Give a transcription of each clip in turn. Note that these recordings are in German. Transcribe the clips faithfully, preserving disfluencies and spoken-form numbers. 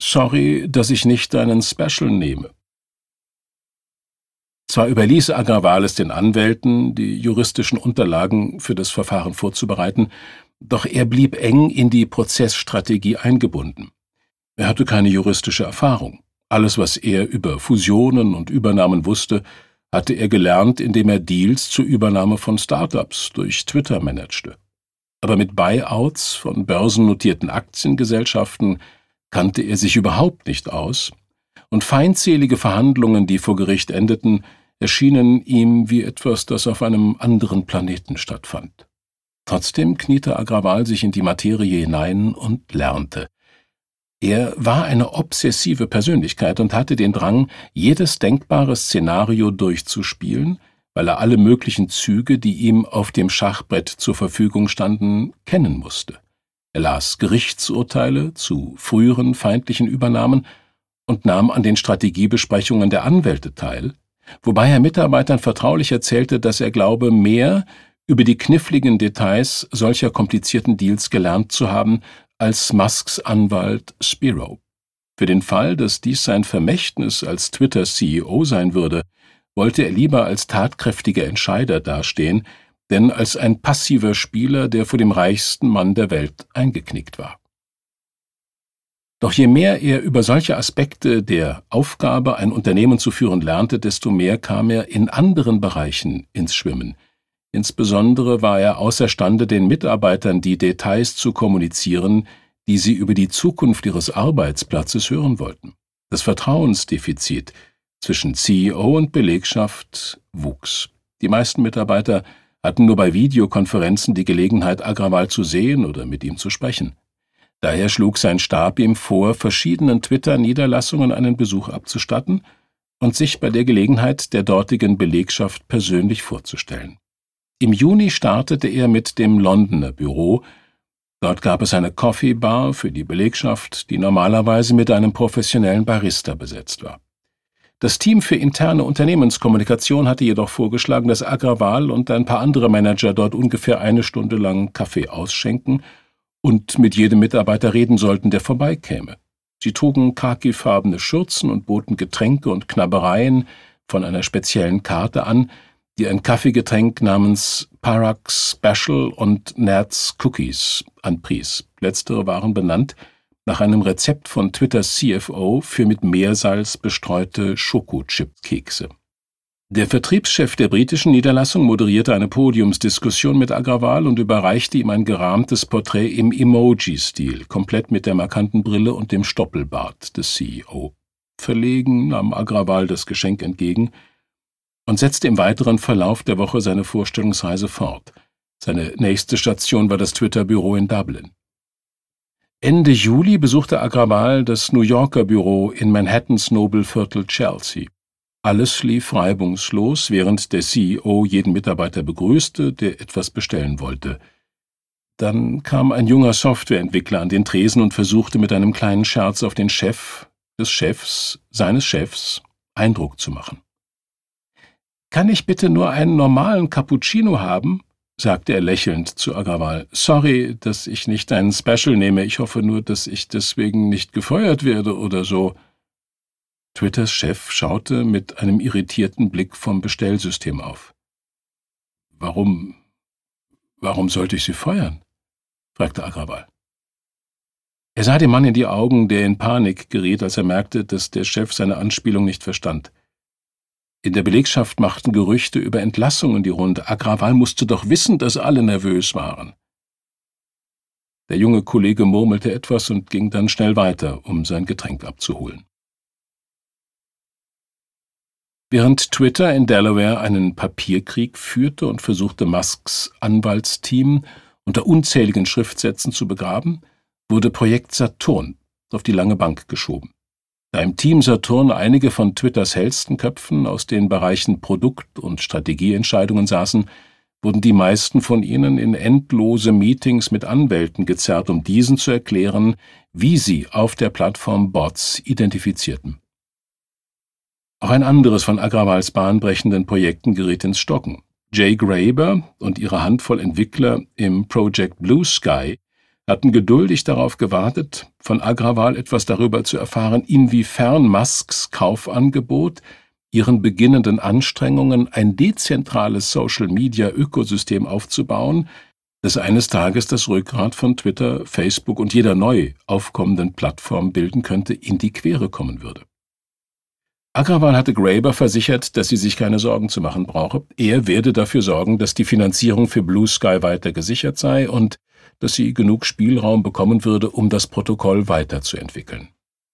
»Sorry, dass ich nicht deinen Special nehme.« Zwar überließ Agrawal es den Anwälten, die juristischen Unterlagen für das Verfahren vorzubereiten, doch er blieb eng in die Prozessstrategie eingebunden. Er hatte keine juristische Erfahrung. Alles, was er über Fusionen und Übernahmen wusste, hatte er gelernt, indem er Deals zur Übernahme von Startups durch Twitter managte. Aber mit Buyouts von börsennotierten Aktiengesellschaften kannte er sich überhaupt nicht aus, und feindselige Verhandlungen, die vor Gericht endeten, erschienen ihm wie etwas, das auf einem anderen Planeten stattfand. Trotzdem kniete Agrawal sich in die Materie hinein und lernte. Er war eine obsessive Persönlichkeit und hatte den Drang, jedes denkbare Szenario durchzuspielen, weil er alle möglichen Züge, die ihm auf dem Schachbrett zur Verfügung standen, kennen musste. Er las Gerichtsurteile zu früheren feindlichen Übernahmen und nahm an den Strategiebesprechungen der Anwälte teil, wobei er Mitarbeitern vertraulich erzählte, dass er glaube, mehr über die kniffligen Details solcher komplizierten Deals gelernt zu haben, als Musks Anwalt Spiro. Für den Fall, dass dies sein Vermächtnis als Twitter-C E O sein würde, wollte er lieber als tatkräftiger Entscheider dastehen, denn als ein passiver Spieler, der vor dem reichsten Mann der Welt eingeknickt war. Doch je mehr er über solche Aspekte der Aufgabe, ein Unternehmen zu führen, lernte, desto mehr kam er in anderen Bereichen ins Schwimmen. Insbesondere war er außerstande, den Mitarbeitern die Details zu kommunizieren, die sie über die Zukunft ihres Arbeitsplatzes hören wollten. Das Vertrauensdefizit zwischen C E O und Belegschaft wuchs. Die meisten Mitarbeiter hatten nur bei Videokonferenzen die Gelegenheit, Agrawal zu sehen oder mit ihm zu sprechen. Daher schlug sein Stab ihm vor, verschiedenen Twitter-Niederlassungen einen Besuch abzustatten und sich bei der Gelegenheit der dortigen Belegschaft persönlich vorzustellen. Im Juni startete er mit dem Londoner Büro. Dort gab es eine Coffee-Bar für die Belegschaft, die normalerweise mit einem professionellen Barista besetzt war. Das Team für interne Unternehmenskommunikation hatte jedoch vorgeschlagen, dass Agrawal und ein paar andere Manager dort ungefähr eine Stunde lang Kaffee ausschenken und mit jedem Mitarbeiter reden sollten, der vorbeikäme. Sie trugen khakifarbene Schürzen und boten Getränke und Knabbereien von einer speziellen Karte an, die ein Kaffeegetränk namens Parax Special und Nerds Cookies anpries. Letztere waren benannt nach einem Rezept von Twitters C F O für mit Meersalz bestreute Schokochip-Kekse. Der Vertriebschef der britischen Niederlassung moderierte eine Podiumsdiskussion mit Agrawal und überreichte ihm ein gerahmtes Porträt im Emoji-Stil, komplett mit der markanten Brille und dem Stoppelbart des C E O. Verlegen nahm Agrawal das Geschenk entgegen und setzte im weiteren Verlauf der Woche seine Vorstellungsreise fort. Seine nächste Station war das Twitter-Büro in Dublin. Ende Juli besuchte Agrawal das New Yorker Büro in Manhattans Nobelviertel Chelsea. Alles lief reibungslos, während der C E O jeden Mitarbeiter begrüßte, der etwas bestellen wollte. Dann kam ein junger Softwareentwickler an den Tresen und versuchte mit einem kleinen Scherz auf den Chef des Chefs seines Chefs Eindruck zu machen. »Kann ich bitte nur einen normalen Cappuccino haben?« sagte er lächelnd zu Agrawal. »Sorry, dass ich nicht einen Special nehme. Ich hoffe nur, dass ich deswegen nicht gefeuert werde oder so.« Twitters Chef schaute mit einem irritierten Blick vom Bestellsystem auf. »Warum, warum sollte ich Sie feuern?« fragte Agrawal. Er sah dem Mann in die Augen, der in Panik geriet, als er merkte, dass der Chef seine Anspielung nicht verstand. In der Belegschaft machten Gerüchte über Entlassungen die Runde. Agrawal musste doch wissen, dass alle nervös waren. Der junge Kollege murmelte etwas und ging dann schnell weiter, um sein Getränk abzuholen. Während Twitter in Delaware einen Papierkrieg führte und versuchte, Musks Anwaltsteam unter unzähligen Schriftsätzen zu begraben, wurde Projekt Saturn auf die lange Bank geschoben. Da im Team Saturn einige von Twitters hellsten Köpfen aus den Bereichen Produkt- und Strategieentscheidungen saßen, wurden die meisten von ihnen in endlose Meetings mit Anwälten gezerrt, um diesen zu erklären, wie sie auf der Plattform Bots identifizierten. Auch ein anderes von Agrawals bahnbrechenden Projekten geriet ins Stocken. Jay Graeber und ihre Handvoll Entwickler im Project Blue Sky hatten geduldig darauf gewartet, von Agrawal etwas darüber zu erfahren, inwiefern Musks Kaufangebot ihren beginnenden Anstrengungen, ein dezentrales Social-Media-Ökosystem aufzubauen, das eines Tages das Rückgrat von Twitter, Facebook und jeder neu aufkommenden Plattform bilden könnte, in die Quere kommen würde. Agrawal hatte Graeber versichert, dass sie sich keine Sorgen zu machen brauche. Er werde dafür sorgen, dass die Finanzierung für Blue Sky weiter gesichert sei und dass sie genug Spielraum bekommen würde, um das Protokoll weiterzuentwickeln.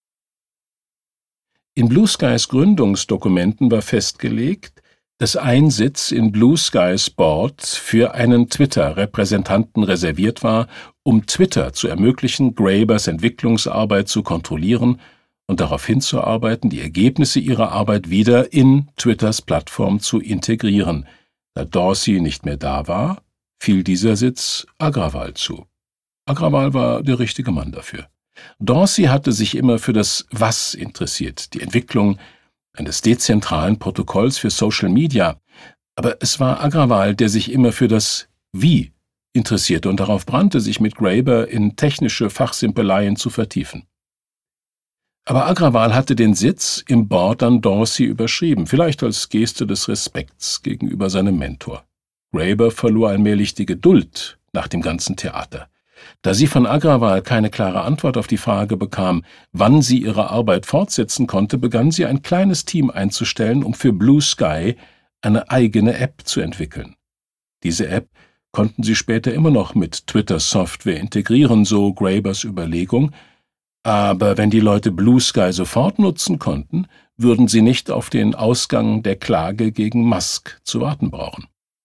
In Blue Skys Gründungsdokumenten war festgelegt, dass ein Sitz in Blue Skys Board für einen Twitter-Repräsentanten reserviert war, um Twitter zu ermöglichen, Graebers Entwicklungsarbeit zu kontrollieren und darauf hinzuarbeiten, die Ergebnisse ihrer Arbeit wieder in Twitters Plattform zu integrieren. Da Dorsey nicht mehr da war, fiel dieser Sitz Agrawal zu. Agrawal war der richtige Mann dafür. Dorsey hatte sich immer für das Was interessiert, die Entwicklung eines dezentralen Protokolls für Social Media, aber es war Agrawal, der sich immer für das Wie interessierte und darauf brannte, sich mit Graeber in technische Fachsimpeleien zu vertiefen. Aber Agrawal hatte den Sitz im Board an Dorsey überschrieben, vielleicht als Geste des Respekts gegenüber seinem Mentor. Graeber verlor allmählich die Geduld nach dem ganzen Theater. Da sie von Agrawal keine klare Antwort auf die Frage bekam, wann sie ihre Arbeit fortsetzen konnte, begann sie ein kleines Team einzustellen, um für Blue Sky eine eigene App zu entwickeln. Diese App konnten sie später immer noch mit Twitter-Software integrieren, so Graebers Überlegung, aber wenn die Leute Blue Sky sofort nutzen konnten, würden sie nicht auf den Ausgang der Klage gegen Musk zu warten brauchen.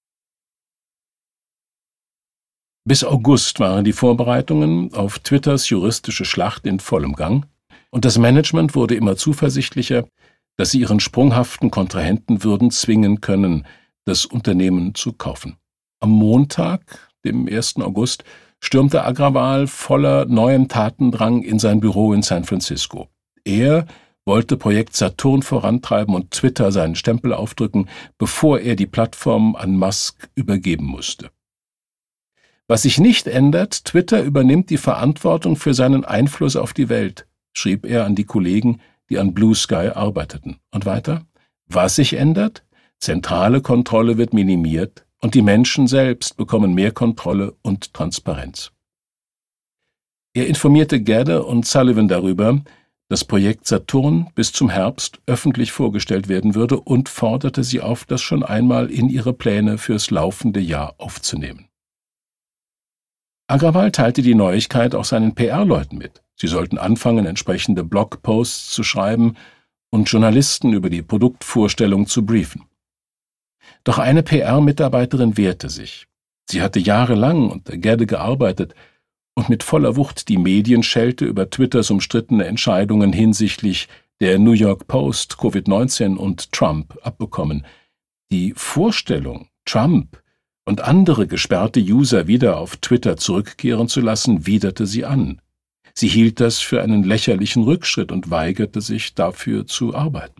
Bis August waren die Vorbereitungen auf Twitters juristische Schlacht in vollem Gang, und das Management wurde immer zuversichtlicher, dass sie ihren sprunghaften Kontrahenten würden zwingen können, das Unternehmen zu kaufen. Am Montag, dem ersten August, stürmte Agrawal voller neuem Tatendrang in sein Büro in San Francisco. Er wollte Projekt Saturn vorantreiben und Twitter seinen Stempel aufdrücken, bevor er die Plattform an Musk übergeben musste. Was sich nicht ändert, Twitter übernimmt die Verantwortung für seinen Einfluss auf die Welt, schrieb er an die Kollegen, die an Blue Sky arbeiteten. Und weiter: Was sich ändert? Zentrale Kontrolle wird minimiert und die Menschen selbst bekommen mehr Kontrolle und Transparenz. Er informierte Gadde und Sullivan darüber, dass Projekt Saturn bis zum Herbst öffentlich vorgestellt werden würde und forderte sie auf, das schon einmal in ihre Pläne fürs laufende Jahr aufzunehmen. Agrawal teilte die Neuigkeit auch seinen P R-Leuten mit. Sie sollten anfangen, entsprechende Blogposts zu schreiben und Journalisten über die Produktvorstellung zu briefen. Doch eine P R-Mitarbeiterin wehrte sich. Sie hatte jahrelang unter Gadde gearbeitet und mit voller Wucht die Medienschelte über Twitters umstrittene Entscheidungen hinsichtlich der New York Post, Covid neunzehn und Trump abbekommen. Die Vorstellung, Trump und andere gesperrte User wieder auf Twitter zurückkehren zu lassen, widerte sie an. Sie hielt das für einen lächerlichen Rückschritt und weigerte sich, dafür zu arbeiten.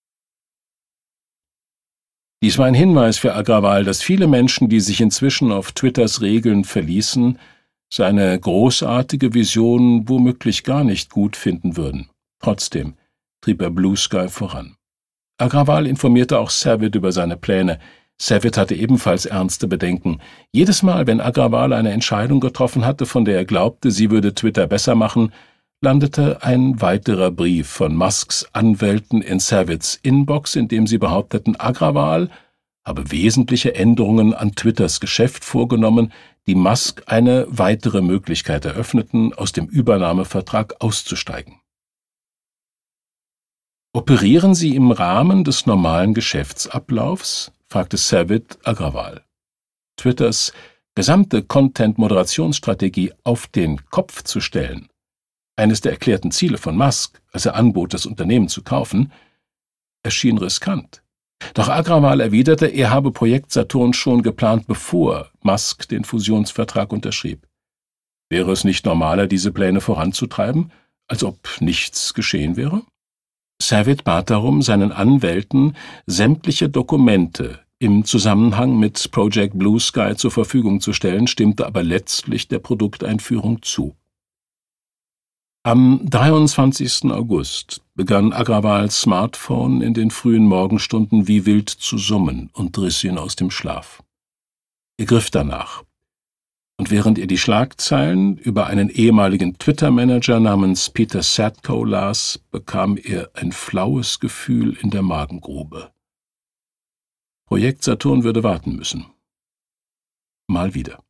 Dies war ein Hinweis für Agrawal, dass viele Menschen, die sich inzwischen auf Twitters Regeln verließen, seine großartige Vision womöglich gar nicht gut finden würden. Trotzdem trieb er Blue Sky voran. Agrawal informierte auch Savitt über seine Pläne. Savitt hatte ebenfalls ernste Bedenken. Jedes Mal, wenn Agrawal eine Entscheidung getroffen hatte, von der er glaubte, sie würde Twitter besser machen, landete ein weiterer Brief von Musks Anwälten in Savitts Inbox, in dem sie behaupteten, Agrawal habe wesentliche Änderungen an Twitters Geschäft vorgenommen, die Musk eine weitere Möglichkeit eröffneten, aus dem Übernahmevertrag auszusteigen. Operieren Sie im Rahmen des normalen Geschäftsablaufs? Fragte Savitt Agrawal. Twitters gesamte Content-Moderationsstrategie auf den Kopf zu stellen, eines der erklärten Ziele von Musk, als er anbot, das Unternehmen zu kaufen, erschien riskant. Doch Agrawal erwiderte, er habe Projekt Saturn schon geplant, bevor Musk den Fusionsvertrag unterschrieb. Wäre es nicht normaler, diese Pläne voranzutreiben, als ob nichts geschehen wäre? Savitt bat darum, seinen Anwälten sämtliche Dokumente, im Zusammenhang mit Project Blue Sky zur Verfügung zu stellen, stimmte aber letztlich der Produkteinführung zu. Am dreiundzwanzigsten August begann Agrawals Smartphone in den frühen Morgenstunden wie wild zu summen und riss ihn aus dem Schlaf. Er griff danach. Und während er die Schlagzeilen über einen ehemaligen Twitter-Manager namens Peter Sadko las, bekam er ein flaues Gefühl in der Magengrube. Projekt Saturn würde warten müssen. Mal wieder.